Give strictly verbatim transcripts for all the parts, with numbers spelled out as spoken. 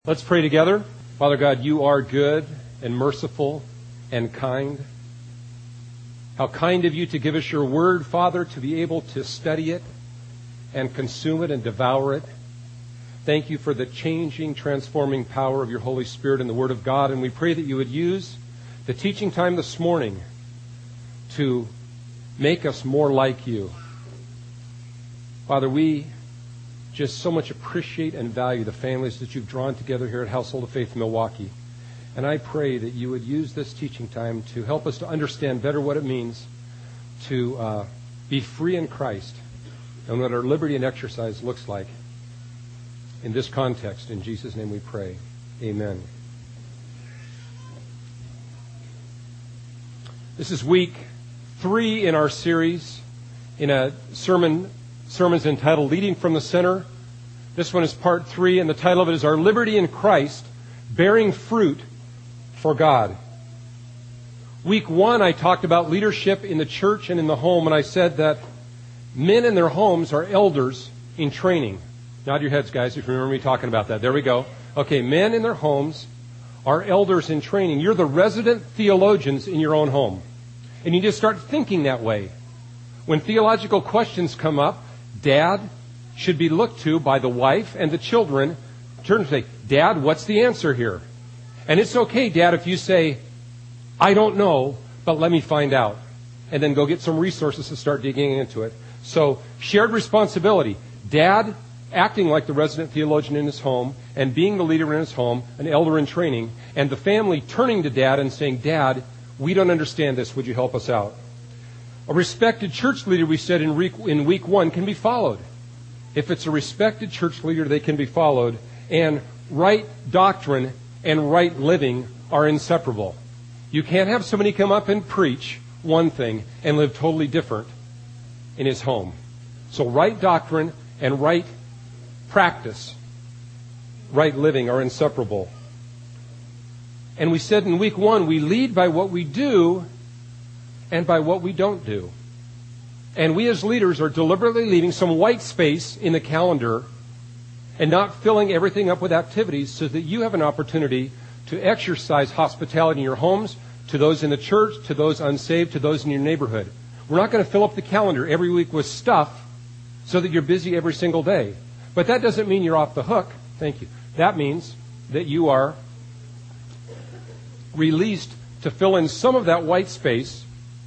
Let's pray together. Father God, you are good and merciful and kind. How kind of you to give us your word, Father, to be able to study it and consume it and devour it. Thank you for the changing, transforming power of your Holy Spirit in the Word of God. And we pray that you would use the teaching time this morning to make us more like you. Father, we just so much appreciate and value the families that you've drawn together here at Household of Faith Milwaukee. And I pray that you would use this teaching time to help us to understand better what it means to uh, be free in Christ and what our liberty and exercise looks like in this context. In Jesus' name we pray. Amen. This is week three in our series in a sermon sermons entitled Leading from the Center. This one is part three, and the title of it is Our Liberty in Christ, Bearing Fruit for God. Week one, I talked about leadership in the church and in the home, and I said that men in their homes are elders in training. Nod your heads, guys, if you remember me talking about that. There we go. Okay, men in their homes are elders in training. You're the resident theologians in your own home. And you just start thinking that way. When theological questions come up, Dad should be looked to by the wife and the children. Turn and say, Dad, what's the answer here? And it's okay, Dad, if you say, I don't know, but let me find out. And then go get some resources to start digging into it. So, shared responsibility. Dad acting like the resident theologian in his home and being the leader in his home, an elder in training, and the family turning to Dad and saying, Dad, we don't understand this. Would you help us out? A respected church leader, we said in week, in week one, can be followed. If it's a respected church leader, they can be followed. And right doctrine and right living are inseparable. You can't have somebody come up and preach one thing and live totally different in his home. So right doctrine and right practice, right living are inseparable. And we said in week one, we lead by what we do and by what we don't do. And we as leaders are deliberately leaving some white space in the calendar and not filling everything up with activities so that you have an opportunity to exercise hospitality in your homes, to those in the church, to those unsaved, to those in your neighborhood. We're not going to fill up the calendar every week with stuff so that you're busy every single day. But that doesn't mean you're off the hook. Thank you. That means that you are released to fill in some of that white space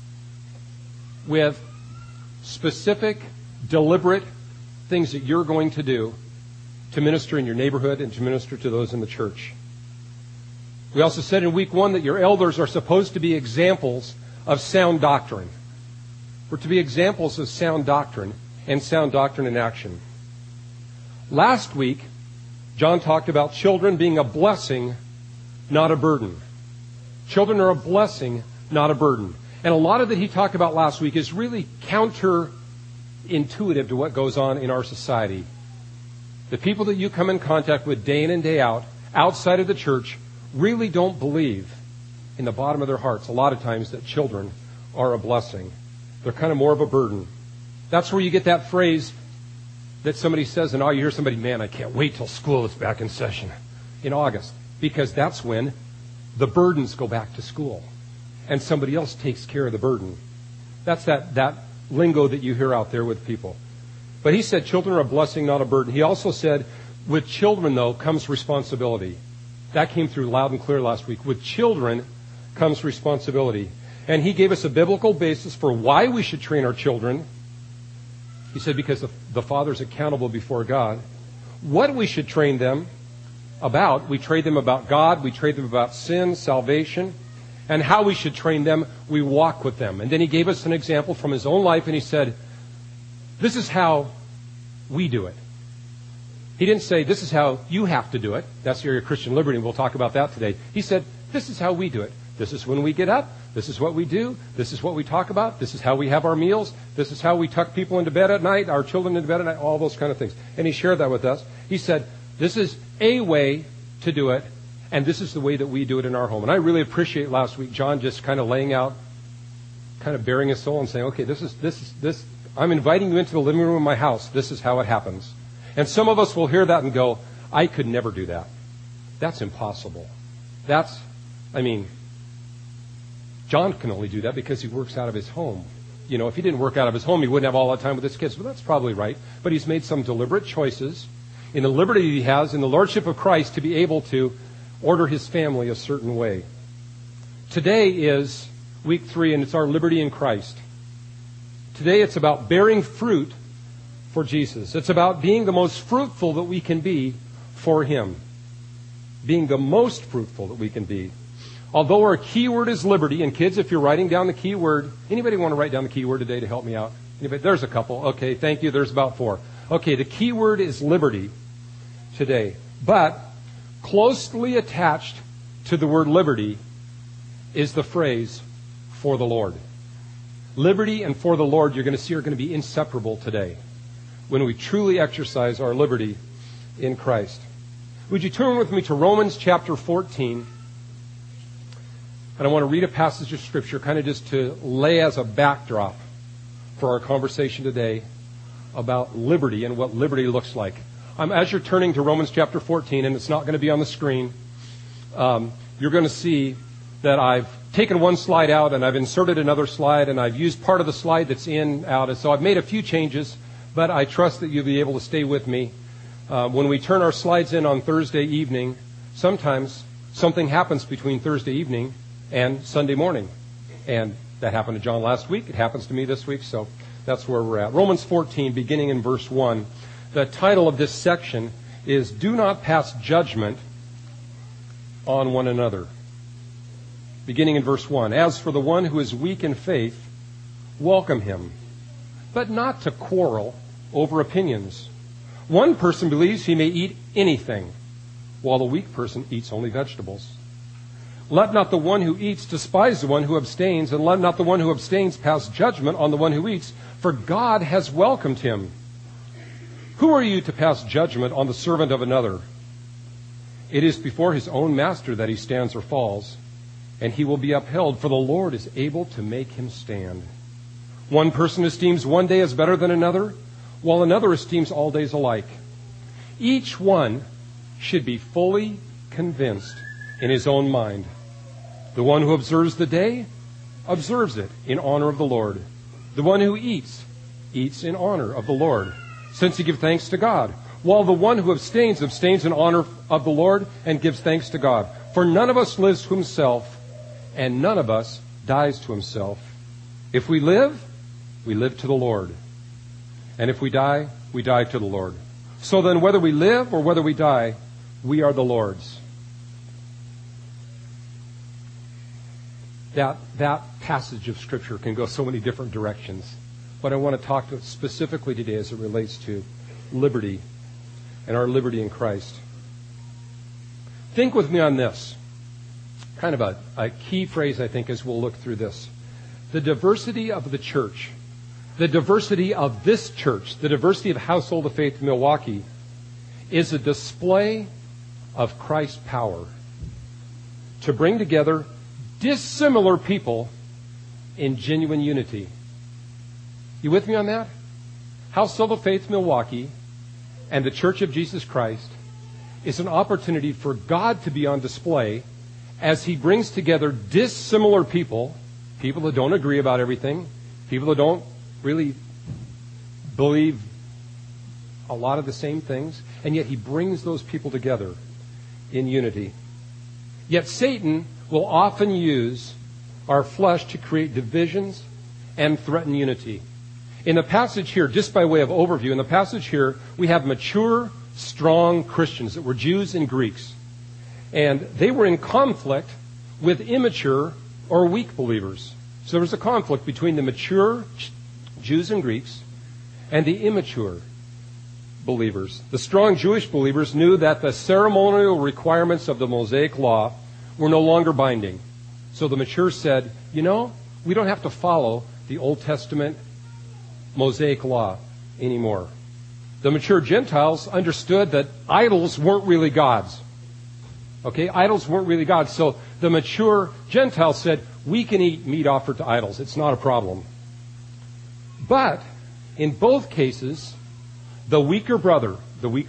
with specific, deliberate things that you're going to do to minister in your neighborhood and to minister to those in the church. We also said in week one that your elders are supposed to be examples of sound doctrine. We're to be examples of sound doctrine and sound doctrine in action. Last week, John talked about children being a blessing, not a burden. Children are a blessing, not a burden. And a lot of that he talked about last week is really counterintuitive to what goes on in our society. The people that you come in contact with day in and day out, outside of the church, really don't believe in the bottom of their hearts a lot of times that children are a blessing. They're kind of more of a burden. That's where you get that phrase that somebody says, and oh, you hear somebody, man, I can't wait till school is back in session in August. Because that's when the burdens go back to school. And somebody else takes care of the burden. That's that, that lingo that you hear out there with people. But he said children are a blessing, not a burden. He also said with children, though, comes responsibility. That came through loud and clear last week. With children comes responsibility. And he gave us a biblical basis for why we should train our children. He said because the, the father's accountable before God. What we should train them about. We train them about God. We train them about sin, salvation. And how we should train them, we walk with them. And then he gave us an example from his own life, and he said, this is how we do it. He didn't say, this is how you have to do it. That's your Christian liberty, and we'll talk about that today. He said, this is how we do it. This is when we get up. This is what we do. This is what we talk about. This is how we have our meals. This is how we tuck people into bed at night, our children into bed at night, all those kind of things. And he shared that with us. He said, this is a way to do it. And this is the way that we do it in our home. And I really appreciate last week John just kind of laying out, kind of bearing his soul and saying, okay, this is this is this. I'm inviting you into the living room of my house. This is how it happens. And some of us will hear that and go, I could never do that. That's impossible. That's, I mean, John can only do that because he works out of his home. You know, if he didn't work out of his home, he wouldn't have all that time with his kids. Well, that's probably right. But he's made some deliberate choices in the liberty he has in the Lordship of Christ to be able to order his family a certain way. Today is week three, and it's our liberty in Christ. Today it's about bearing fruit for Jesus. It's about being the most fruitful that we can be for Him. Being the most fruitful that we can be. Although our key word is liberty, and kids, if you're writing down the key word, anybody want to write down the key word today to help me out? Anybody? There's a couple. Okay, thank you. There's about four. Okay, the key word is liberty today. But closely attached to the word liberty is the phrase, for the Lord. Liberty and for the Lord, you're going to see, are going to be inseparable today when we truly exercise our liberty in Christ. Would you turn with me to Romans chapter fourteen? And I want to read a passage of Scripture kind of just to lay as a backdrop for our conversation today about liberty and what liberty looks like. Um, as you're turning to Romans chapter fourteen, and it's not going to be on the screen, um, you're going to see that I've taken one slide out and I've inserted another slide, and I've used part of the slide that's in out. And so I've made a few changes, but I trust that you'll be able to stay with me. Uh, when we turn our slides in on Thursday evening, sometimes something happens between Thursday evening and Sunday morning. And that happened to John last week. It happens to me this week. So that's where we're at. Romans fourteen, beginning in verse one. The title of this section is Do Not Pass Judgment on One Another. Beginning in verse one. As for the one who is weak in faith, welcome him, but not to quarrel over opinions. One person believes he may eat anything, while the weak person eats only vegetables. Let not the one who eats despise the one who abstains, and let not the one who abstains pass judgment on the one who eats, for God has welcomed him. Who are you to pass judgment on the servant of another? It is before his own master that he stands or falls, and he will be upheld, for the Lord is able to make him stand. One person esteems one day as better than another, while another esteems all days alike. Each one should be fully convinced in his own mind. The one who observes the day observes it in honor of the Lord. The one who eats, eats in honor of the Lord, since he gives thanks to God. While the one who abstains, abstains in honor of the Lord and gives thanks to God. For none of us lives to himself, and none of us dies to himself. If we live, we live to the Lord. And if we die, we die to the Lord. So then, whether we live or whether we die, we are the Lord's. That, that passage of Scripture can go so many different directions. But I want to talk to specifically today as it relates to liberty and our liberty in Christ. Think with me on this. Kind of a, a key phrase, I think, as we'll look through this. The diversity of the church, the diversity of this church, the diversity of Household of Faith Milwaukee, is a display of Christ's power to bring together dissimilar people in genuine unity. You with me on that? Household of Faith Milwaukee and the Church of Jesus Christ is an opportunity for God to be on display as He brings together dissimilar people, people that don't agree about everything, people that don't really believe a lot of the same things, and yet He brings those people together in unity. Yet Satan will often use our flesh to create divisions and threaten unity. In the passage here, just by way of overview, in the passage here, we have mature, strong Christians that were Jews and Greeks. And they were in conflict with immature or weak believers. So there was a conflict between the mature Jews and Greeks and the immature believers. The strong Jewish believers knew that the ceremonial requirements of the Mosaic Law were no longer binding. So the mature said, you know, we don't have to follow the Old Testament Mosaic Law anymore. The mature Gentiles understood that idols weren't really gods. Okay, idols weren't really gods. So the mature Gentiles said, we can eat meat offered to idols. It's not a problem. But in both cases, the weaker brother, the weaker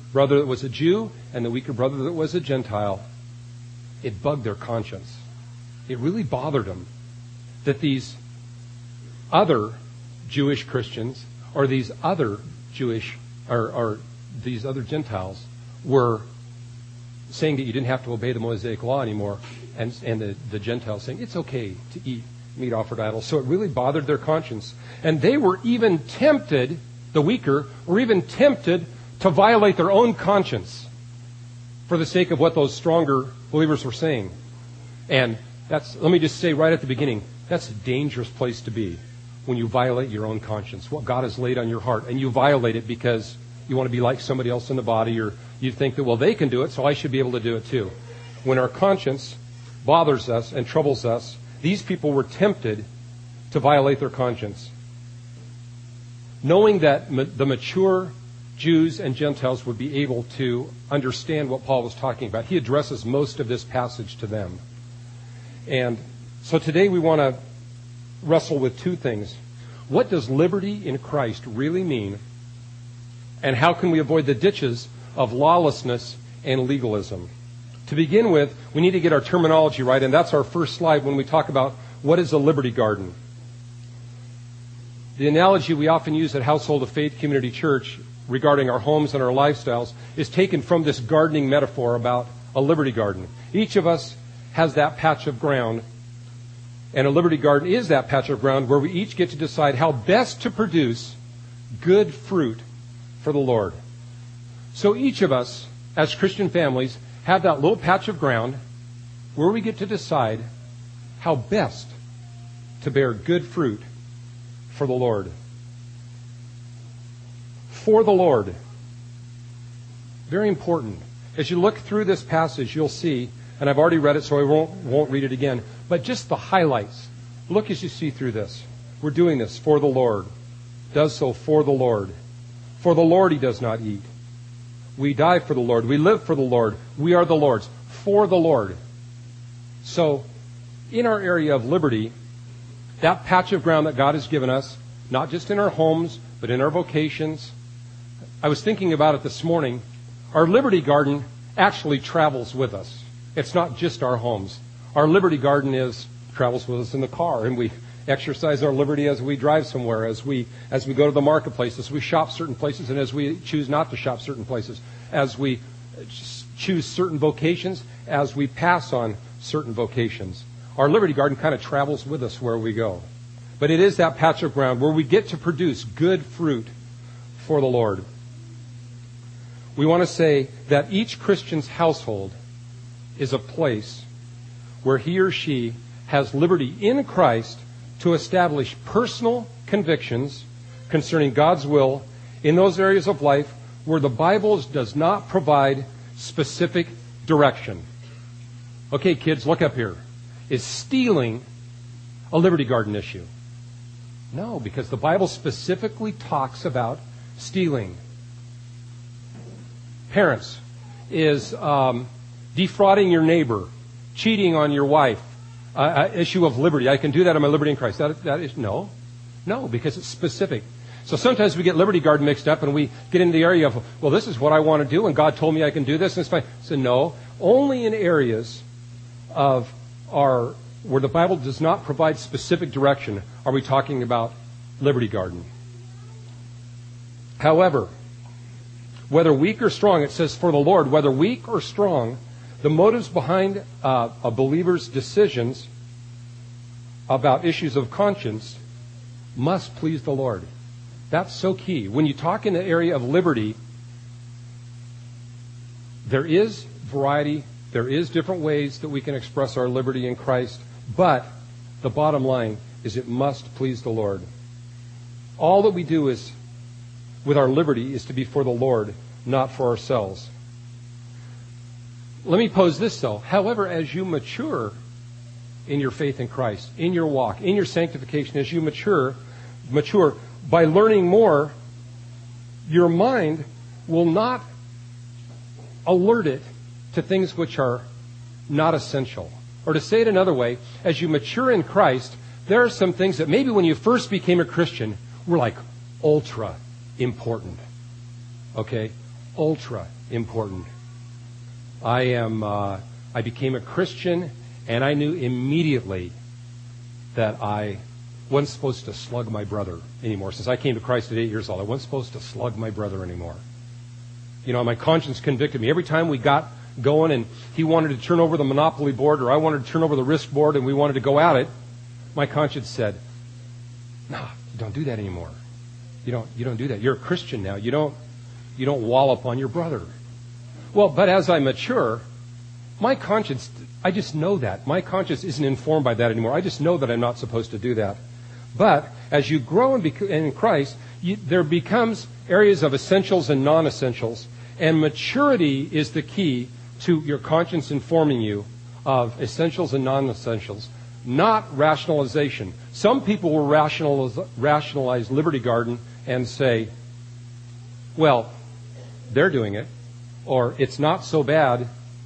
brother that was a Jew and the weaker brother that was a Gentile, it bugged their conscience. It really bothered them that these other Jewish Christians or these other Jewish or, or these other Gentiles were saying that you didn't have to obey the Mosaic law anymore, and, and the, the Gentiles saying it's okay to eat meat offered to idols. So it really bothered their conscience. And they were even tempted, the weaker, were even tempted to violate their own conscience for the sake of what those stronger believers were saying. And that's, let me just say right at the beginning, that's a dangerous place to be when you violate your own conscience, what God has laid on your heart, and you violate it because you want to be like somebody else in the body, or you think that, well, they can do it, so I should be able to do it too. When our conscience bothers us and troubles us, these people were tempted to violate their conscience. Knowing that ma- the mature Jews and Gentiles would be able to understand what Paul was talking about, he addresses most of this passage to them. And so today we want to wrestle with two things. What does liberty in Christ really mean? And how can we avoid the ditches of lawlessness and legalism? To begin with, we need to get our terminology right, and that's our first slide when we talk about what is a Liberty Garden. The analogy we often use at Household of Faith Community Church regarding our homes and our lifestyles is taken from this gardening metaphor about a Liberty Garden. Each of us has that patch of ground, and a Liberty Garden is that patch of ground where we each get to decide how best to produce good fruit for the Lord. So each of us, as Christian families, have that little patch of ground where we get to decide how best to bear good fruit for the Lord. For the Lord. Very important. As you look through this passage, you'll see, and I've already read it, so I won't, won't read it again, but just the highlights. Look as you see through this. We're doing this for the Lord. Does so for the Lord. For the Lord he does not eat. We die for the Lord. We live for the Lord. We are the Lord's. For the Lord. So, in our area of liberty, that patch of ground that God has given us, not just in our homes, but in our vocations. I was thinking about it this morning. Our Liberty Garden actually travels with us. It's not just our homes. Our Liberty Garden is travels with us in the car, and we exercise our liberty as we drive somewhere, as we as we go to the marketplace, as we shop certain places, and as we choose not to shop certain places, as we choose certain vocations, as we pass on certain vocations. Our Liberty Garden kind of travels with us where we go. But it is that patch of ground where we get to produce good fruit for the Lord. We want to say that each Christian's household is a place where he or she has liberty in Christ to establish personal convictions concerning God's will in those areas of life where the Bible does not provide specific direction. Okay, kids, look up here. Is stealing a Liberty Garden issue? No, because the Bible specifically talks about stealing. Parents, is um, defrauding your neighbor, cheating on your wife, uh, uh, issue of liberty? I can do that in my liberty in Christ. That, that is no. No, because it's specific. So sometimes we get Liberty Garden mixed up and we get in the area of, well, this is what I want to do and God told me I can do this and it's fine. So no, only in areas of our where the Bible does not provide specific direction are we talking about Liberty Garden. However, whether weak or strong, it says for the Lord, whether weak or strong, the motives behind uh, a believer's decisions about issues of conscience must please the Lord. That's so key. When you talk in the area of liberty, there is variety, there is different ways that we can express our liberty in Christ, but the bottom line is it must please the Lord. All that we do is with our liberty is to be for the Lord, not for ourselves. Let me pose this though. However, as you mature in your faith in Christ, in your walk, in your sanctification, as you mature, mature by learning more, your mind will not alert it to things which are not essential. Or to say it another way, as you mature in Christ, there are some things that maybe when you first became a Christian were like ultra important. Okay? ultra important. I am. Uh, I became a Christian, and I knew immediately that I wasn't supposed to slug my brother anymore. Since I came to Christ at eight years old, I wasn't supposed to slug my brother anymore. You know, my conscience convicted me. Every time we got going and he wanted to turn over the Monopoly board or I wanted to turn over the Risk board and we wanted to go at it, my conscience said, no, you don't do that anymore. You don't, you don't do that. You're a Christian now. You don't, you don't wallop on your brother. Well, but as I mature, my conscience, I just know that. My conscience isn't informed by that anymore. I just know that I'm not supposed to do that. But as you grow in, bec- in Christ, you, there becomes areas of essentials and non-essentials. And maturity is the key to your conscience informing you of essentials and non-essentials, not rationalization. Some people will rationalize, rationalize Liberty Garden and say, well, they're doing it, or it's not so bad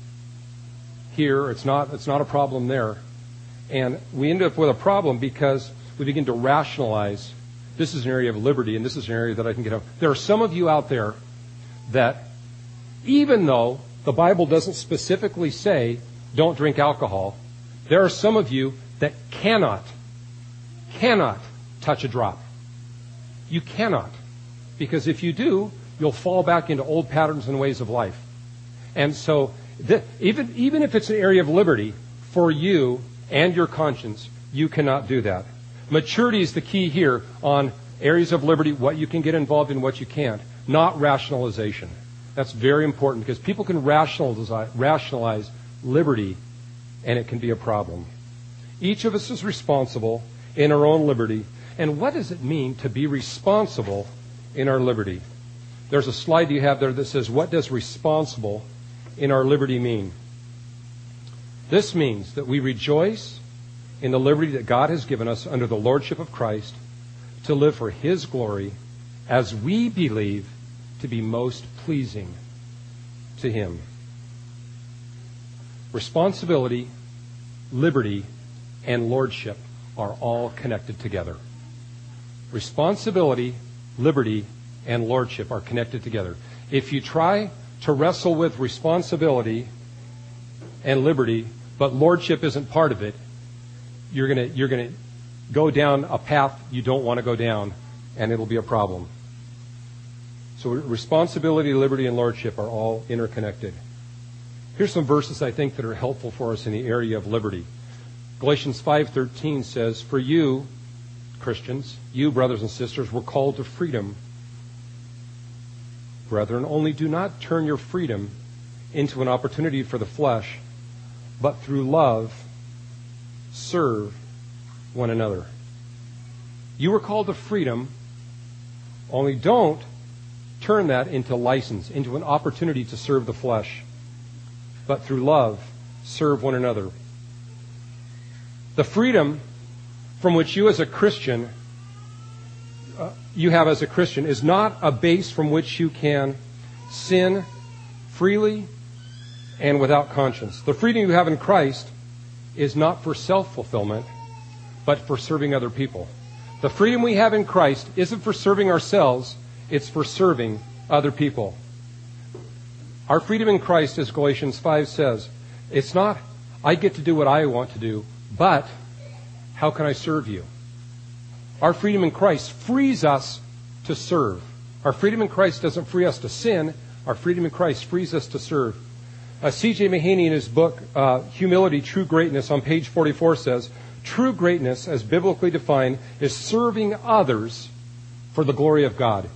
here, it's not, it's not a problem there. And we end up with a problem because we begin to rationalize, this is an area of liberty and this is an area that I can get out. There are some of you out there that even though the Bible doesn't specifically say don't drink alcohol, there are some of you that cannot, cannot touch a drop. You cannot. Because if you do, you'll fall back into old patterns and ways of life. And so, th- even, even if it's an area of liberty, for you and your conscience, you cannot do that. Maturity is the key here on areas of liberty, what you can get involved in, what you can't, not rationalization. That's very important because people can rationalize, rationalize liberty and it can be a problem. Each of us is responsible in our own liberty. And what does it mean to be responsible in our liberty? There's a slide you have there that says, what does responsible in our liberty mean? This means that we rejoice in the liberty that God has given us under the lordship of Christ to live for His glory as we believe to be most pleasing to Him. Responsibility, liberty, and lordship are all connected together. Responsibility, liberty, and lordship are connected together. If you try to wrestle with responsibility and liberty, but lordship isn't part of it, you're going to you're going to go down a path you don't want to go down, and it'll be a problem. So responsibility, liberty, and lordship are all interconnected. Here's some verses I think that are helpful for us in the area of liberty. Galatians five thirteen says, "For you, Christians, you brothers and sisters, were called to freedom. Brethren, only do not turn your freedom into an opportunity for the flesh, but through love serve one another." You were called to freedom, only don't turn that into license, into an opportunity to serve the flesh, but through love serve one another. The freedom from which you as a Christian, uh, you have as a Christian, is not a base from which you can sin freely and without conscience. The freedom you have in Christ is not for self-fulfillment, but for serving other people. The freedom we have in Christ isn't for serving ourselves, it's for serving other people. Our freedom in Christ, as Galatians five says, it's not, I get to do what I want to do, but how can I serve you? Our freedom in Christ frees us to serve. Our freedom in Christ doesn't free us to sin. Our freedom in Christ frees us to serve. Uh, C J Mahaney in his book, uh, Humility, True Greatness, on page forty-four says, true greatness, as biblically defined, is serving others for the glory of God.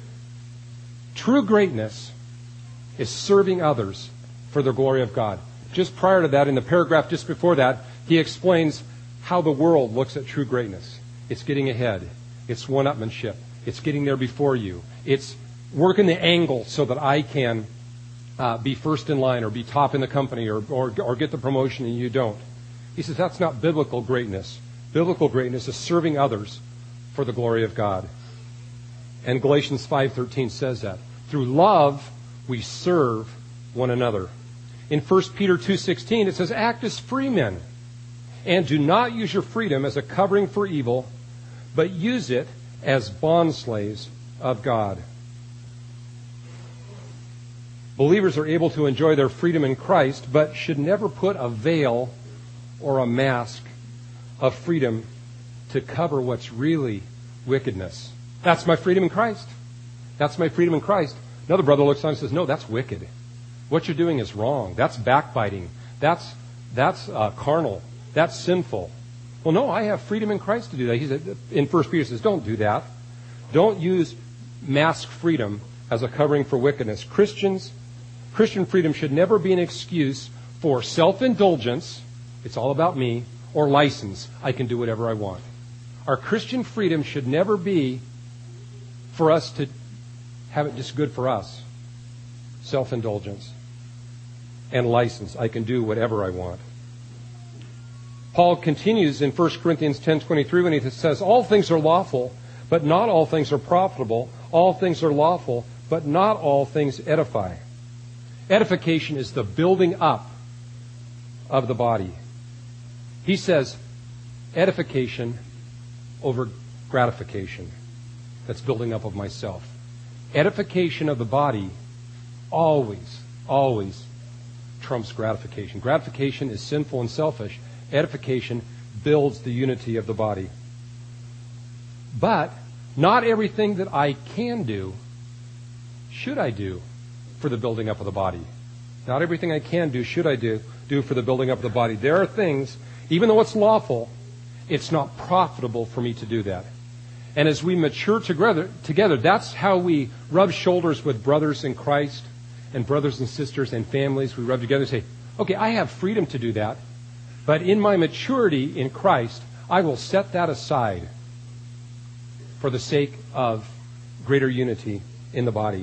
True greatness is serving others for the glory of God. Just prior to that, in the paragraph just before that, he explains how the world looks at true greatness. It's getting ahead. It's one-upmanship. It's getting there before you. It's working the angle so that I can uh, be first in line or be top in the company or, or, or get the promotion and you don't. He says that's not biblical greatness. Biblical greatness is serving others for the glory of God. And Galatians five thirteen says that. Through love, we serve one another. In First Peter two sixteen, it says, act as free men, and do not use your freedom as a covering for evil, but use it as bondslaves of God. Believers are able to enjoy their freedom in Christ, but should never put a veil or a mask of freedom to cover what's really wickedness. That's my freedom in Christ. That's my freedom in Christ. Another brother looks on and says, no, that's wicked. What you're doing is wrong. That's backbiting. That's that's uh, carnal. That's sinful. Well, no, I have freedom in Christ to do that. He said, in First Peter says, don't do that. Don't use mask freedom as a covering for wickedness. Christians, Christian freedom should never be an excuse for self-indulgence. It's all about me. Or license. I can do whatever I want. Our Christian freedom should never be for us to have it just good for us. Self-indulgence and license. I can do whatever I want. Paul continues in First Corinthians ten twenty-three when he says, all things are lawful, but not all things are profitable. All things are lawful, but not all things edify. Edification is the building up of the body. He says, edification over gratification. That's building up of myself. Edification of the body always, always trumps gratification. Gratification is sinful and selfish. Edification builds the unity of the body. But not everything that I can do should I do for the building up of the body. Not everything I can do should I do, do for the building up of the body. There are things, even though it's lawful, it's not profitable for me to do that. And as we mature together, together, that's how we rub shoulders with brothers in Christ and brothers and sisters and families. We rub together and say, okay, I have freedom to do that, but in my maturity in Christ, I will set that aside for the sake of greater unity in the body.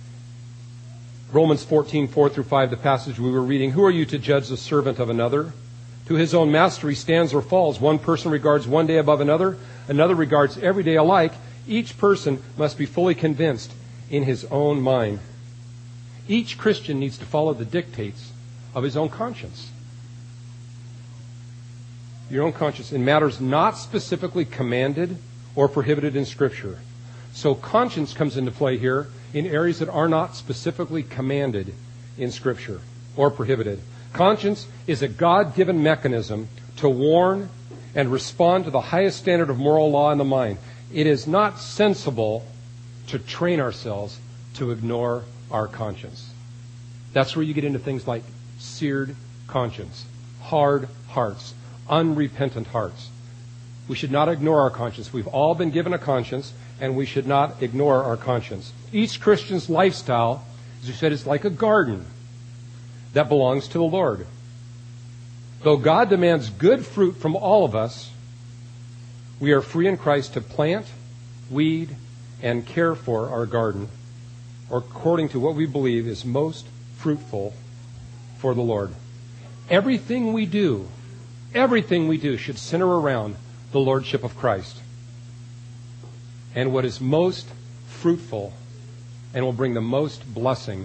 Romans fourteen, four through five, the passage we were reading, who are you to judge the servant of another? To his own master he stands or falls. One person regards one day above another. Another regards every day alike. Each person must be fully convinced in his own mind. Each Christian needs to follow the dictates of his own conscience. Your own conscience in matters not specifically commanded or prohibited in Scripture. So conscience comes into play here in areas that are not specifically commanded in Scripture or prohibited. Conscience is a God-given mechanism to warn and respond to the highest standard of moral law in the mind. It is not sensible to train ourselves to ignore our conscience. That's where you get into things like seared conscience, hard hearts, unrepentant hearts. We should not ignore our conscience. We've all been given a conscience, and we should not ignore our conscience. Each Christian's lifestyle, as you said, is like a garden that belongs to the Lord. Though God demands good fruit from all of us, we are free in Christ to plant, weed, and care for our garden, or according to what we believe is most fruitful for the Lord. Everything we do, everything we do should center around the Lordship of Christ and what is most fruitful and will bring the most blessing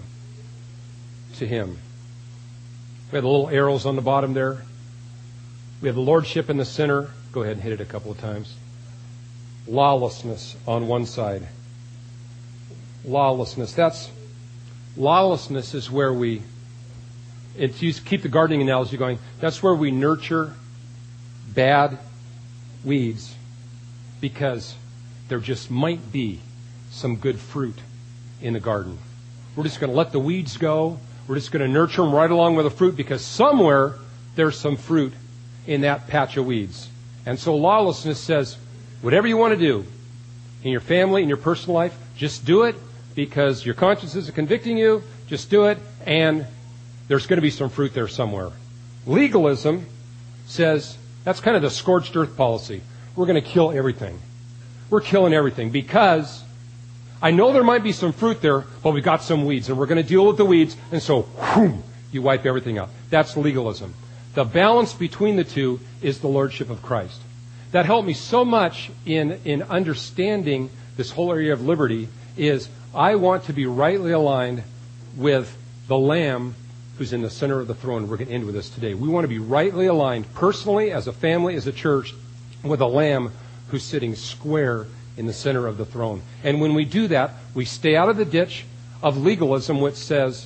to Him. We have the little arrows on the bottom there. We have the Lordship in the center. Go ahead and hit it a couple of times. Lawlessness on one side. Lawlessness. That's lawlessness is where we, it's you keep the gardening analogy going, that's where we nurture bad weeds because there just might be some good fruit in the garden. We're just going to let the weeds go. We're just going to nurture them right along with the fruit because somewhere there's some fruit in that patch of weeds. And so lawlessness says, whatever you want to do in your family, in your personal life, just do it because your conscience is convicting you. Just do it, and there's going to be some fruit there somewhere. Legalism says that's kind of the scorched earth policy. We're going to kill everything. We're killing everything because I know there might be some fruit there, but we've got some weeds, and we're going to deal with the weeds, and so whoom, you wipe everything out. That's legalism. The balance between the two is the Lordship of Christ. That helped me so much in, in understanding this whole area of liberty is I want to be rightly aligned with the Lamb who's in the center of the throne. We're going to end with this today. We want to be rightly aligned personally, as a family, as a church, with the Lamb who's sitting square in the center of the throne. And when we do that, we stay out of the ditch of legalism, which says,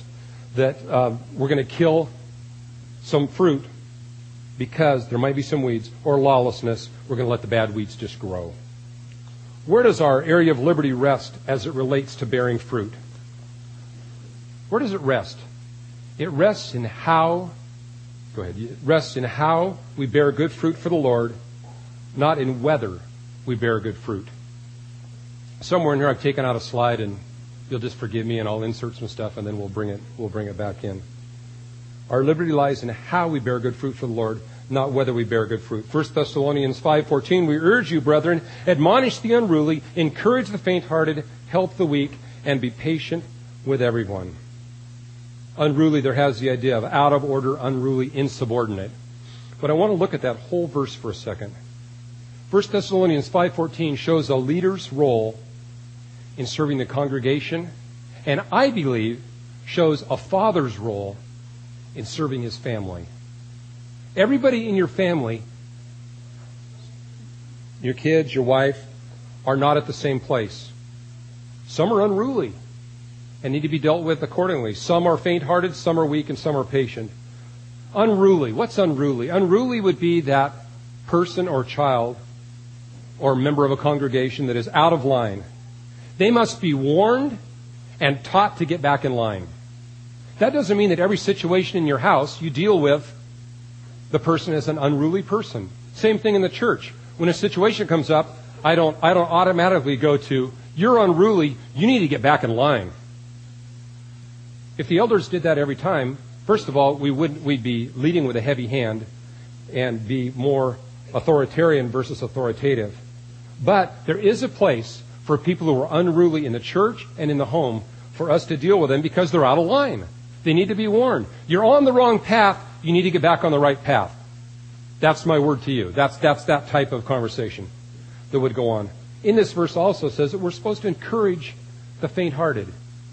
that uh, we're going to kill some fruit because there might be some weeds, or lawlessness, we're going to let the bad weeds just grow. Where does our area of liberty rest as it relates to bearing fruit? Where does it rest? It rests in how, go ahead, it rests in how we bear good fruit for the Lord, not in whether we bear good fruit. Somewhere in here I've taken out a slide, and you'll just forgive me, and I'll insert some stuff, and then we'll bring it, we'll bring it back in. Our liberty lies in how we bear good fruit for the Lord, not whether we bear good fruit. First Thessalonians five fourteen, we urge you, brethren, admonish the unruly, encourage the faint-hearted, help the weak, and be patient with everyone. Unruly, there has the idea of out of order, unruly, insubordinate. But I want to look at that whole verse for a second. First Thessalonians five fourteen shows a leader's role in serving the congregation, and I believe shows a father's role in serving his family. Everybody in your family, your kids, your wife, are not at the same place. Some are unruly and need to be dealt with accordingly. Some are faint-hearted, some are weak, and some are patient. Unruly. What's unruly? Unruly would be that person or child or member of a congregation that is out of line. They must be warned and taught to get back in line. That doesn't mean that every situation in your house you deal with the person as an unruly person. Same thing in the church. When a situation comes up, I don't, I don't automatically go to, you're unruly, you need to get back in line. If the elders did that every time, first of all, we wouldn't, we'd be leading with a heavy hand and be more authoritarian versus authoritative. But there is a place for people who are unruly in the church and in the home for us to deal with them because they're out of line. They need to be warned. You're on the wrong path. You need to get back on the right path. That's my word to you. That's, that's that type of conversation that would go on. In this verse also says that we're supposed to encourage the faint-hearted.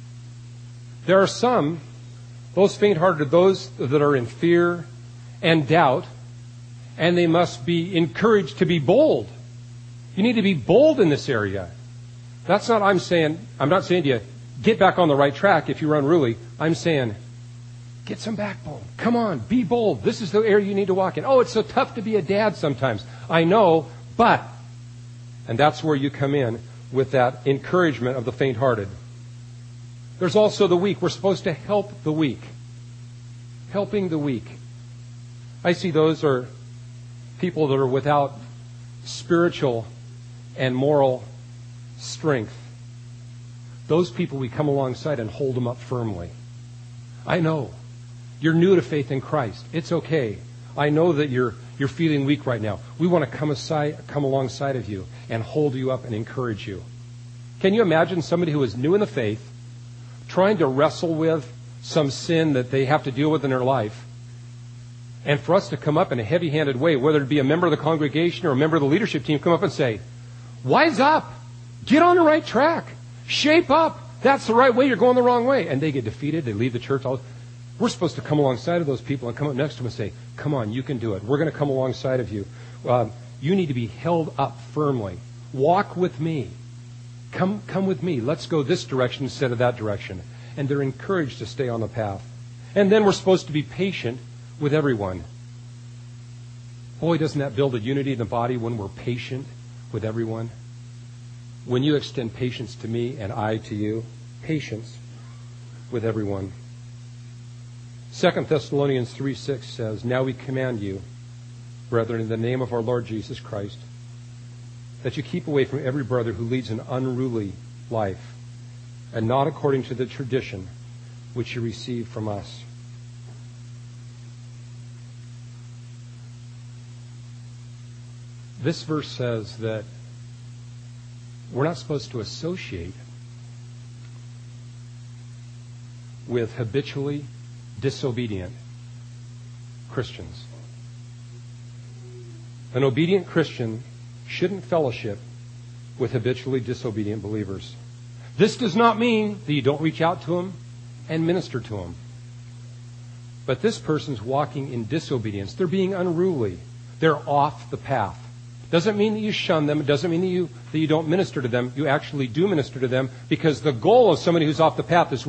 There are some, those faint-hearted, those that are in fear and doubt, and they must be encouraged to be bold. You need to be bold in this area. That's not, I'm saying, I'm not saying to you, get back on the right track if you're unruly. I'm saying, get some backbone. Come on, be bold. This is the area you need to walk in. Oh, it's so tough to be a dad sometimes. I know, but, and that's where you come in with that encouragement of the faint-hearted. There's also the weak. We're supposed to help the weak. Helping the weak. I see those are people that are without spiritual and moral strength. Those people, we come alongside and hold them up firmly. I know. You're new to faith in Christ. It's okay. I know that you're you're feeling weak right now. We want to come aside, come alongside of you and hold you up and encourage you. Can you imagine somebody who is new in the faith trying to wrestle with some sin that they have to deal with in their life, and for us to come up in a heavy-handed way, whether it be a member of the congregation or a member of the leadership team, come up and say, wise up, get on the right track, shape up, that's the right way, you're going the wrong way. And they get defeated, they leave the church. We're supposed to come alongside of those people and come up next to them and say, come on, you can do it. We're going to come alongside of you. Uh, you need to be held up firmly. Walk with me. Come, come with me. Let's go this direction instead of that direction. And they're encouraged to stay on the path. And then we're supposed to be patient with everyone. Boy, doesn't that build a unity in the body when we're patient with everyone? When you extend patience to me and I to you, patience with everyone. Second Thessalonians three six says, now we command you, brethren, in the name of our Lord Jesus Christ, that you keep away from every brother who leads an unruly life, and not according to the tradition which you received from us. This verse says that we're not supposed to associate with habitually disobedient Christians. An obedient Christian shouldn't fellowship with habitually disobedient believers. This does not mean that you don't reach out to them and minister to them. But this person's walking in disobedience. They're being unruly. They're off the path. Doesn't mean that you shun them. It doesn't mean that you that you don't minister to them. You actually do minister to them, because the goal of somebody who's off the path is what?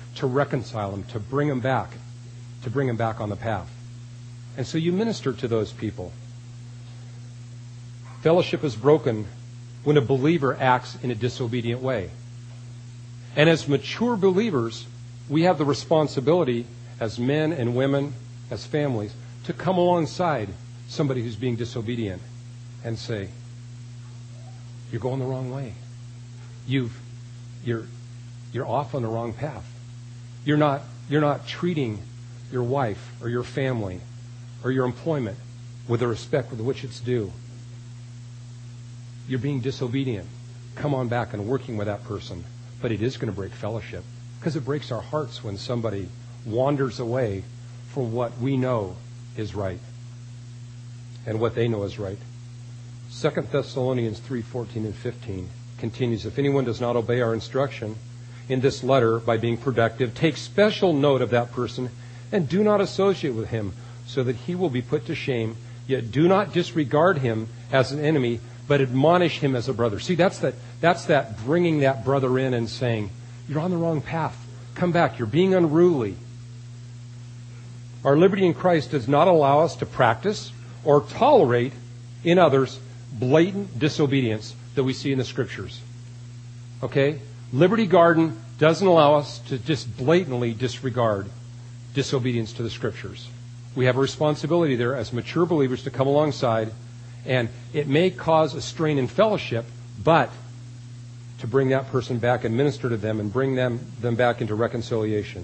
to reconcile them, to bring them back, to bring them back on the path. And so you minister to those people. Fellowship is broken when a believer acts in a disobedient way. And as mature believers, we have the responsibility as men and women, as families, to come alongside somebody who's being disobedient and say, you're going the wrong way. You've, you're, you're off on the wrong path. You're not, you're not treating your wife or your family or your employment with the respect with which it's due. You're being disobedient. Come on back and working with that person. But it is going to break fellowship, because it breaks our hearts when somebody wanders away from what we know is right and what they know is right. Second Thessalonians three fourteen and fifteen continues, if anyone does not obey our instruction in this letter by being productive, take special note of that person and do not associate with him, so that he will be put to shame. Yet do not disregard him as an enemy, but admonish him as a brother. See, that's that, that's that bringing that brother in and saying, you're on the wrong path. Come back. You're being unruly. Our liberty in Christ does not allow us to practice or tolerate in others blatant disobedience that we see in the Scriptures. Okay? Liberty Garden doesn't allow us to just blatantly disregard disobedience to the Scriptures. We have a responsibility there as mature believers to come alongside, and it may cause a strain in fellowship, but to bring that person back and minister to them and bring them, them back into reconciliation.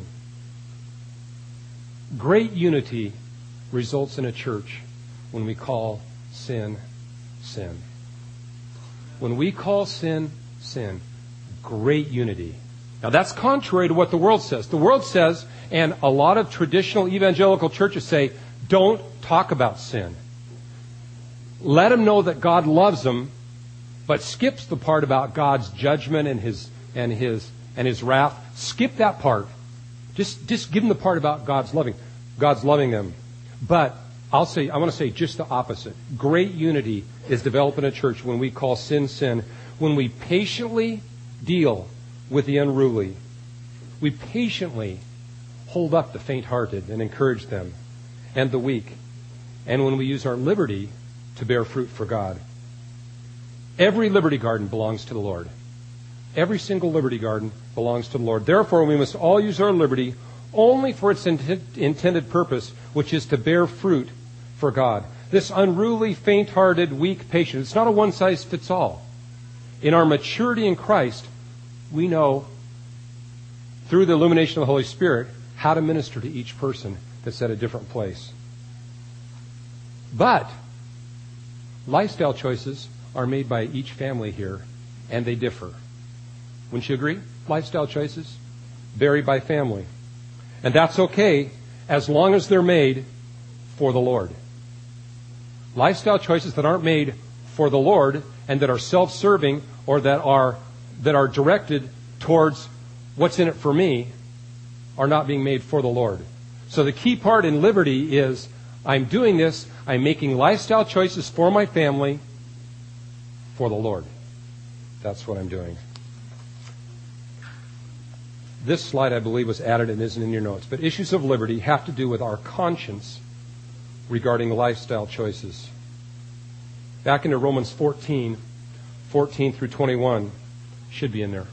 Great unity results in a church when we call sin, sin. When we call sin, sin, great unity. Now that's contrary to what the world says. The world says, and a lot of traditional evangelical churches say, don't talk about sin. Let them know that God loves them, but skips the part about God's judgment and his and his and his wrath. Skip that part. Just just give them the part about God's loving, God's loving them. But I'll say I want to say just the opposite. Great unity is developed in a church when we call sin sin, when we patiently deal with the unruly. We patiently hold up the faint-hearted and encourage them, and the weak. And when we use our liberty to bear fruit for God. Every Liberty Garden belongs to the Lord. Every single Liberty Garden belongs to the Lord. Therefore, we must all use our liberty only for its int- intended purpose, which is to bear fruit for God. This unruly, faint-hearted, weak patient, it's not a one-size-fits-all. In our maturity in Christ, we know, through the illumination of the Holy Spirit, how to minister to each person that's at a different place. But lifestyle choices are made by each family here, and they differ. Wouldn't you agree? Lifestyle choices vary by family. And that's okay as long as they're made for the Lord. Lifestyle choices that aren't made for the Lord and that are self-serving or that are that are directed towards what's in it for me are not being made for the Lord. So the key part in liberty is I'm doing this, I'm making lifestyle choices for my family, for the Lord. That's what I'm doing. This slide, I believe, was added and isn't in your notes. But issues of liberty have to do with our conscience regarding lifestyle choices. Back into Romans fourteen, fourteen through twenty-one, should be in there.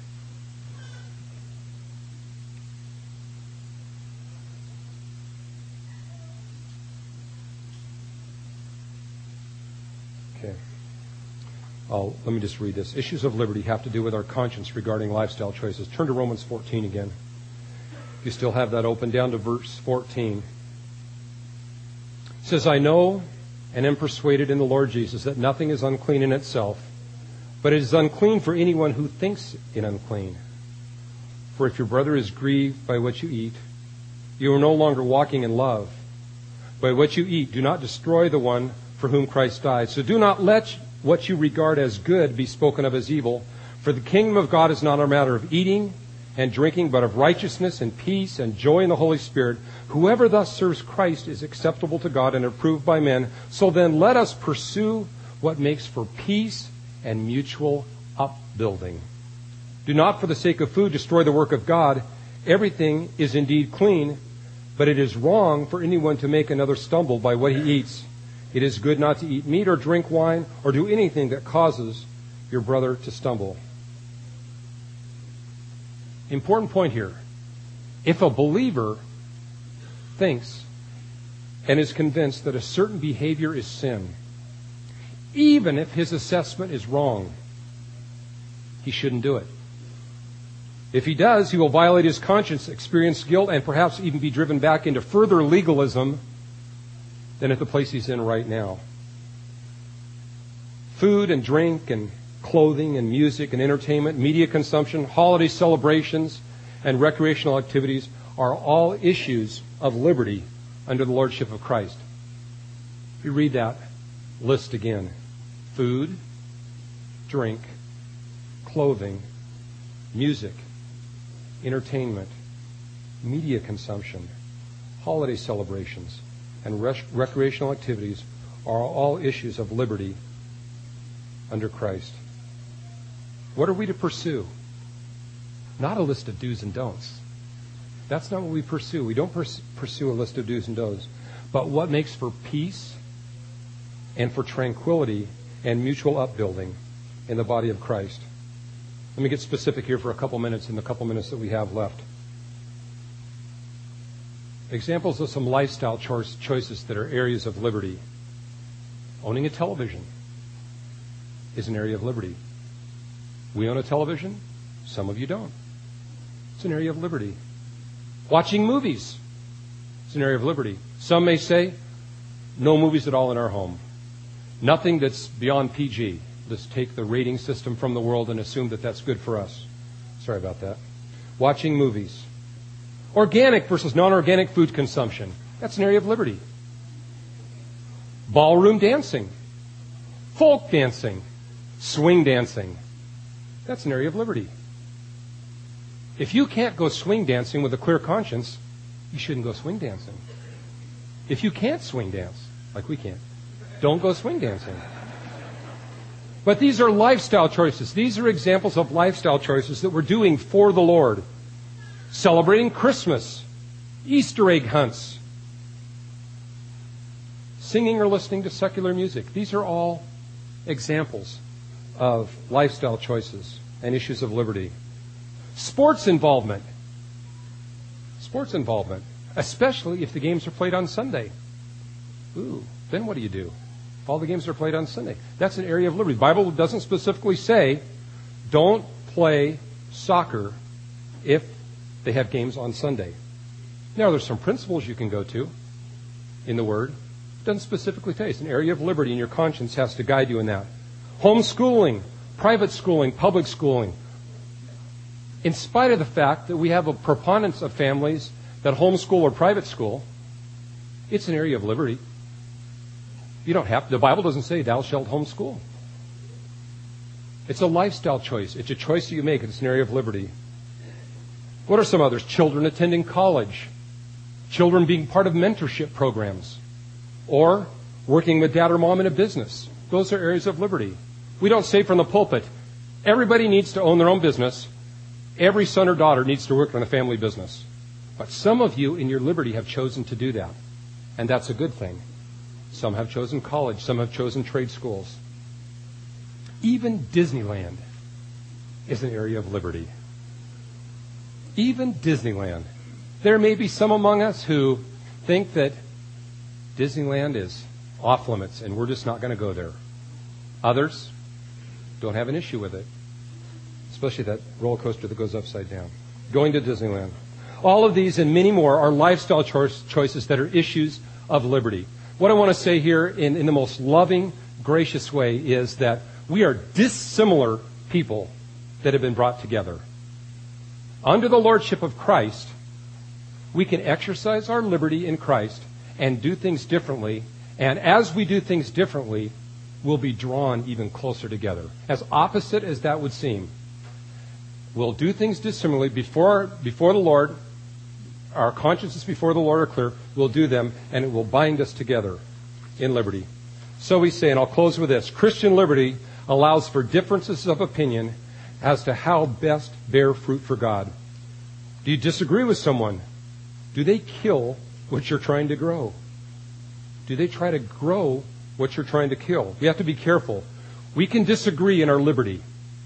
Okay. I'll, let me just read this. Issues of liberty have to do with our conscience regarding lifestyle choices. Turn to Romans fourteen again. If you still have that open, down to verse fourteen. It says, I know and am persuaded in the Lord Jesus that nothing is unclean in itself, but it is unclean for anyone who thinks it unclean. For if your brother is grieved by what you eat, you are no longer walking in love. By what you eat, do not destroy the one for whom Christ died. So do not let what you regard as good be spoken of as evil. For the kingdom of God is not a matter of eating and drinking, but of righteousness and peace and joy in the Holy Spirit. Whoever thus serves Christ is acceptable to God and approved by men. So then let us pursue what makes for peace and mutual upbuilding. Do not for the sake of food destroy the work of God. Everything is indeed clean, but it is wrong for anyone to make another stumble by what he eats. It is good not to eat meat or drink wine or do anything that causes your brother to stumble. Important point here. If a believer thinks and is convinced that a certain behavior is sin, even if his assessment is wrong, he shouldn't do it. If he does, he will violate his conscience, experience guilt, and perhaps even be driven back into further legalism than at the place he's in right now. Food and drink and clothing and music and entertainment, media consumption, holiday celebrations, and recreational activities are all issues of liberty under the lordship of Christ. If you read that list again: food, drink, clothing, music, entertainment, media consumption, holiday celebrations, and rec- recreational activities are all issues of liberty under Christ. What are we to pursue? Not a list of do's and don'ts. That's not what we pursue. We don't pers- pursue a list of do's and don'ts. But what makes for peace and for tranquility and mutual upbuilding in the body of Christ. Let me get specific here for a couple minutes in the couple minutes that we have left. Examples of some lifestyle cho- choices that are areas of liberty. Owning a television is an area of liberty. We own a television. Some of you don't. It's an area of liberty. Watching movies is an area of liberty. Some may say, no movies at all in our home. Nothing that's beyond P G. Let's take the rating system from the world and assume that that's good for us. Sorry about that. Watching movies. Organic versus non-organic food consumption. That's an area of liberty. Ballroom dancing. Folk dancing. Swing dancing. That's an area of liberty. If you can't go swing dancing with a clear conscience, you shouldn't go swing dancing. If you can't swing dance, like we can't, don't go swing dancing. But these are lifestyle choices. These are examples of lifestyle choices that we're doing for the Lord. Celebrating Christmas, Easter egg hunts, singing or listening to secular music. These are all examples of lifestyle choices and issues of liberty. Sports involvement. Sports involvement, especially if the games are played on Sunday. Ooh, then what do you do? If all the games are played on Sunday. That's an area of liberty. The Bible doesn't specifically say, don't play soccer if they have games on Sunday. Now, there's some principles you can go to in the Word. It doesn't specifically say. It's an area of liberty, and your conscience has to guide you in that. Homeschooling, private schooling, public schooling. In spite of the fact that we have a preponderance of families that homeschool or private school, it's an area of liberty. You don't have to. The Bible doesn't say thou shalt homeschool. It's a lifestyle choice. It's a choice that you make. It's an area of liberty. What are some others? Children attending college. Children being part of mentorship programs. Or working with dad or mom in a business. Those are areas of liberty. We don't say from the pulpit, everybody needs to own their own business. Every son or daughter needs to work in a family business. But some of you in your liberty have chosen to do that. And that's a good thing. Some have chosen college. Some have chosen trade schools. Even Disneyland is an area of liberty. Even Disneyland. There may be some among us who think that Disneyland is off limits and we're just not going to go there. Others don't have an issue with it. Especially that roller coaster that goes upside down. Going to Disneyland. All of these and many more are lifestyle cho- choices that are issues of liberty. What I want to say here in, in the most loving, gracious way is that we are dissimilar people that have been brought together. Under the lordship of Christ, we can exercise our liberty in Christ and do things differently. And as we do things differently, we'll be drawn even closer together. As opposite as that would seem, we'll do things dissimilarly before, before the Lord. Our consciences before the Lord are clear. We'll do them, and it will bind us together in liberty. So we say, and I'll close with this, Christian liberty allows for differences of opinion as to how best bear fruit for God. Do you disagree with someone? Do they kill what you're trying to grow? Do they try to grow what you're trying to kill? We have to be careful. We can disagree in our liberty.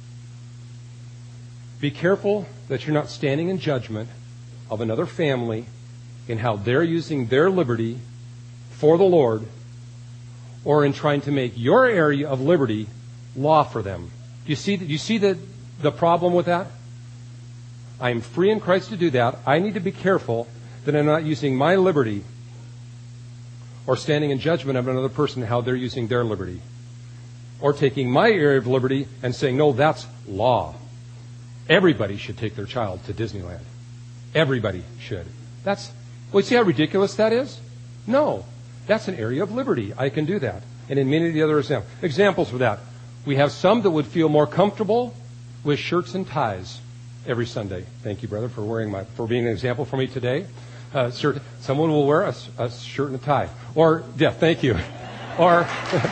Be careful that you're not standing in judgment of another family in how they're using their liberty for the Lord, or in trying to make your area of liberty law for them. Do you see, do you see the, the problem with that? I am free in Christ to do that. I need to be careful that I'm not using my liberty or standing in judgment of another person how they're using their liberty. Or taking my area of liberty and saying, no, that's law. Everybody should take their child to Disneyland. Everybody should. That's, well, you see how ridiculous that is? No. That's an area of liberty. I can do that. And in many of the other examples, examples for that, we have some that would feel more comfortable with shirts and ties every Sunday. Thank you, brother, for wearing my, for being an example for me today. Uh, shirt, someone will wear a, a shirt and a tie. Or, yeah, thank you. Or,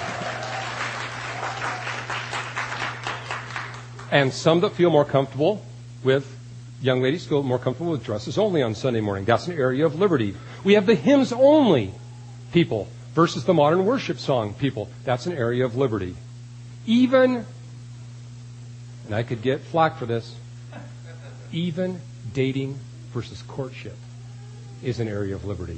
and some that feel more comfortable with, young ladies feel more comfortable with dresses only on Sunday morning. That's an area of liberty. We have the hymns only people versus the modern worship song people. That's an area of liberty. Even, and I could get flack for this, even dating versus courtship is an area of liberty.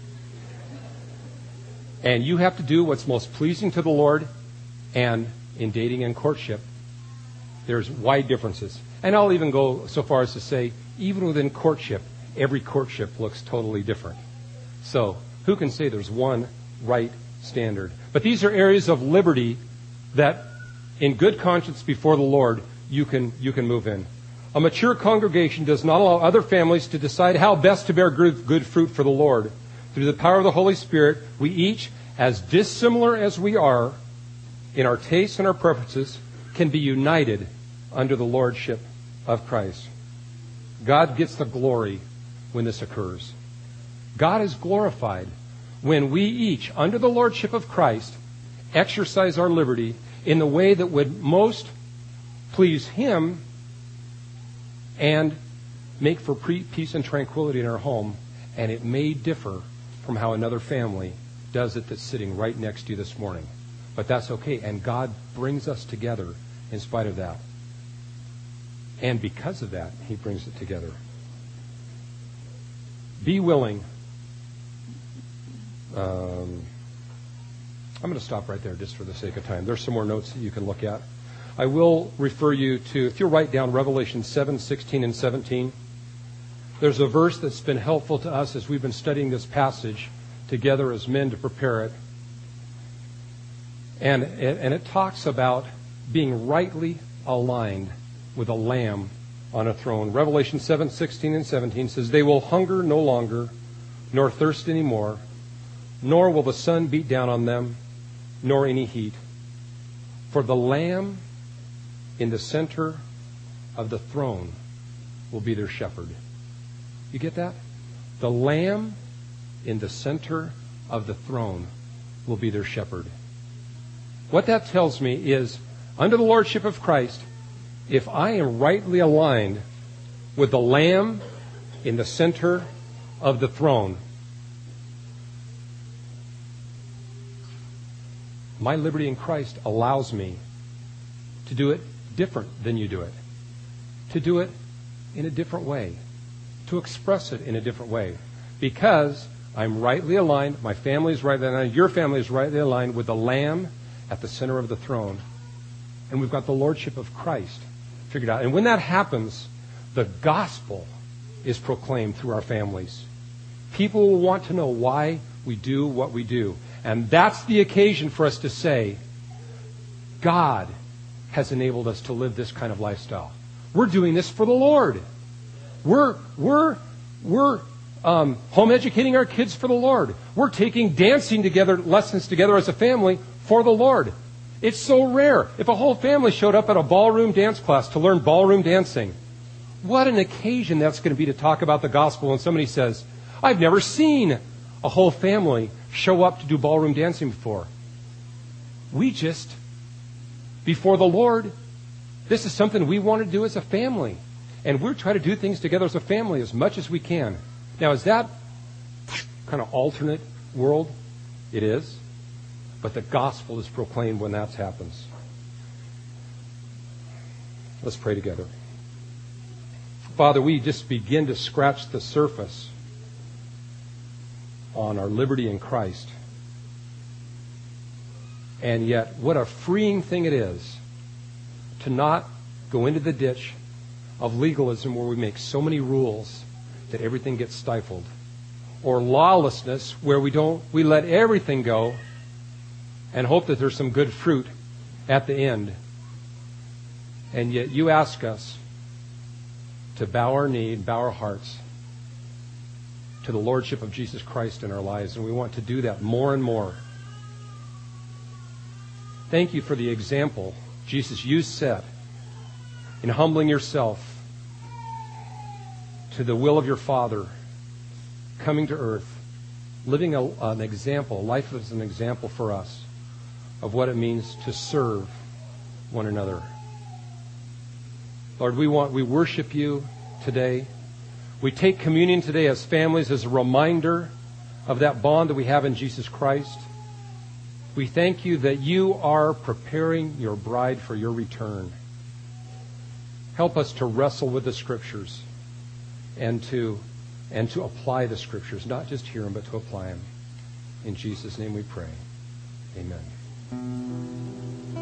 And you have to do what's most pleasing to the Lord, and in dating and courtship, there's wide differences. And I'll even go so far as to say, even within courtship, every courtship looks totally different. So, who can say there's one right standard? But these are areas of liberty that, in good conscience before the Lord, you can you can move in. A mature congregation does not allow other families to decide how best to bear good, good fruit for the Lord. Through the power of the Holy Spirit, we each, as dissimilar as we are in our tastes and our preferences, can be united under the lordship of Christ. God gets the glory when this occurs. God is glorified when we each, under the lordship of Christ, exercise our liberty in the way that would most please Him and make for peace and tranquility in our home. And it may differ from how another family does it that's sitting right next to you this morning. But that's okay. And God brings us together in spite of that. And because of that, He brings it together. Be willing. Um, I'm going to stop right there just for the sake of time. There's some more notes that you can look at. I will refer you to, if you'll write down Revelation seven, sixteen, and seventeen. There's a verse that's been helpful to us as we've been studying this passage together as men to prepare it. And, and it talks about being rightly aligned with a lamb on a throne. Revelation seven, sixteen, and seventeen says, "They will hunger no longer, nor thirst any more, nor will the sun beat down on them, nor any heat. For the Lamb in the center of the throne will be their shepherd." You get that? The Lamb in the center of the throne will be their shepherd. What that tells me is, under the lordship of Christ, if I am rightly aligned with the Lamb in the center of the throne, my liberty in Christ allows me to do it different than you do it. To do it in a different way. To express it in a different way. Because I'm rightly aligned, my family is rightly aligned, your family is rightly aligned with the Lamb at the center of the throne. And we've got the lordship of Christ figured out. And when that happens, the gospel is proclaimed through our families. People will want to know why we do what we do. And that's the occasion for us to say, God has enabled us to live this kind of lifestyle. We're doing this for the Lord. We're we're we're um, home educating our kids for the Lord. We're taking dancing together, lessons together as a family for the Lord. It's so rare. If a whole family showed up at a ballroom dance class to learn ballroom dancing, what an occasion that's going to be to talk about the gospel when somebody says, "I've never seen a whole family show up to do ballroom dancing before." We just, before the Lord, this is something we want to do as a family. And we're trying to do things together as a family as much as we can. Now, is that kind of alternate world? It is. But the gospel is proclaimed when that happens. Let's pray together. Father, we just begin to scratch the surface on our liberty in Christ. And yet, what a freeing thing it is to not go into the ditch of legalism where we make so many rules that everything gets stifled. Or lawlessness where we don't, we let everything go and hope that there's some good fruit at the end. And yet you ask us to bow our knee and bow our hearts to the Lordship of Jesus Christ in our lives. And we want to do that more and more. Thank you for the example, Jesus, you set in humbling yourself to the will of your Father, coming to earth, living a, an example, life as an example for us of what it means to serve one another. Lord, we want, we worship you today. We take communion today as families as a reminder of that bond that we have in Jesus Christ. We thank you that you are preparing your bride for your return. Help us to wrestle with the Scriptures and to and to apply the Scriptures, not just hear them, but to apply them. In Jesus' name we pray. Amen.